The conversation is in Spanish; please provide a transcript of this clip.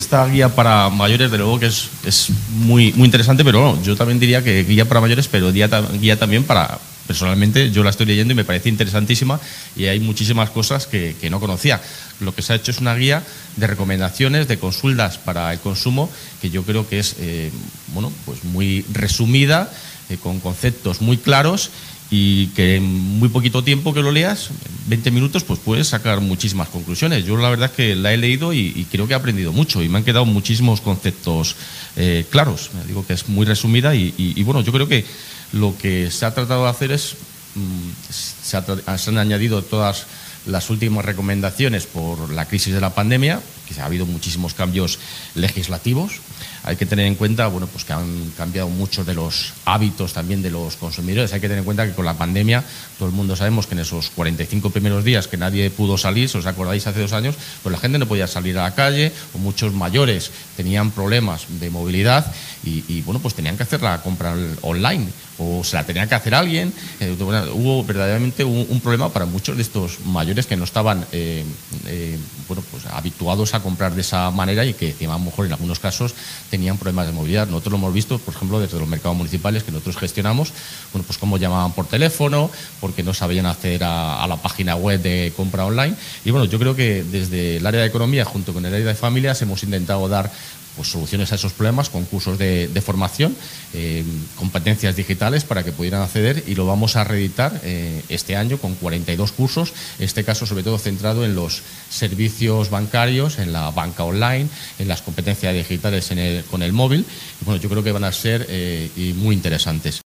Esta guía para mayores, de luego que es muy, muy interesante, pero bueno, yo también diría que guía para mayores, pero guía también para... Personalmente yo la estoy leyendo y me parece interesantísima y hay muchísimas cosas que no conocía. Lo que se ha hecho es una guía de recomendaciones, de consultas para el consumo, que yo creo que es bueno, pues muy resumida, con conceptos muy claros y que en muy poquito tiempo que lo leas, 20 minutos, pues puedes sacar muchísimas conclusiones. Yo la verdad es que la he leído y creo que he aprendido mucho y me han quedado muchísimos conceptos claros. Digo que es muy resumida y bueno, yo creo que lo que se ha tratado de hacer es, se han añadido todas las últimas recomendaciones por la crisis de la pandemia, que ha habido muchísimos cambios legislativos. Hay que tener en cuenta, bueno, pues que han cambiado muchos de los hábitos también de los consumidores. Hay que tener en cuenta que con la pandemia, todo el mundo sabemos que en esos 45 primeros días que nadie pudo salir, si os acordáis hace 2 años, pues la gente no podía salir a la calle, o muchos mayores tenían problemas de movilidad y bueno, pues tenían que hacer la compra online o se la tenía que hacer alguien. Hubo verdaderamente un problema para muchos de estos mayores que no estaban bueno, pues habituados a comprar de esa manera y que encima a lo mejor en algunos casos tenían problemas de movilidad. Nosotros lo hemos visto, por ejemplo, desde los mercados municipales que nosotros gestionamos, bueno, pues cómo llamaban por teléfono, porque no sabían acceder a la página web de compra online. Y bueno, yo creo que desde el área de economía, junto con el área de familias, hemos intentado dar pues soluciones a esos problemas con cursos de formación, competencias digitales para que pudieran acceder, y lo vamos a reeditar este año con 42 cursos, en este caso sobre todo centrado en los servicios bancarios, en la banca online, en las competencias digitales con el móvil. Y bueno, yo creo que van a ser muy interesantes.